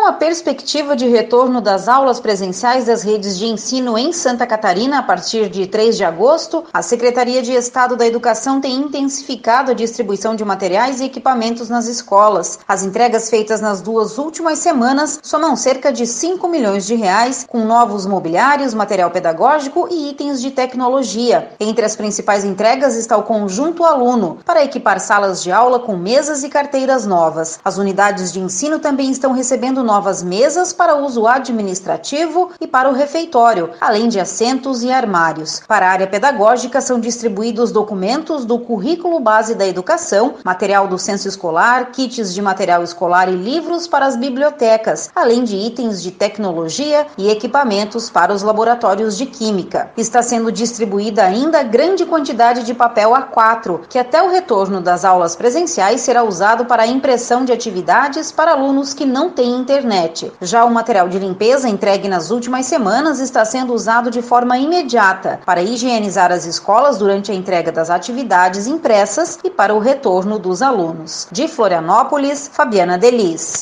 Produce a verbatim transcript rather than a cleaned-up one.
Com a perspectiva de retorno das aulas presenciais das redes de ensino em Santa Catarina a partir de três de agosto, a Secretaria de Estado da Educação tem intensificado a distribuição de materiais e equipamentos nas escolas. As entregas feitas nas duas últimas semanas somam cerca de cinco milhões de reais, com novos mobiliários, material pedagógico e itens de tecnologia. Entre as principais entregas está o Conjunto Aluno, para equipar salas de aula com mesas e carteiras novas. As unidades de ensino também estão recebendo novas mesas para uso administrativo e para o refeitório, além de assentos e armários. Para a área pedagógica, são distribuídos documentos do Currículo Base da Educação, material do censo escolar, kits de material escolar e livros para as bibliotecas, além de itens de tecnologia e equipamentos para os laboratórios de química. Está sendo distribuída ainda grande quantidade de papel A quatro, que até o retorno das aulas presenciais será usado para a impressão de atividades para alunos que não têm internet. Já o material de limpeza entregue nas últimas semanas está sendo usado de forma imediata para higienizar as escolas durante a entrega das atividades impressas e para o retorno dos alunos. De Florianópolis, Fabiana Delis.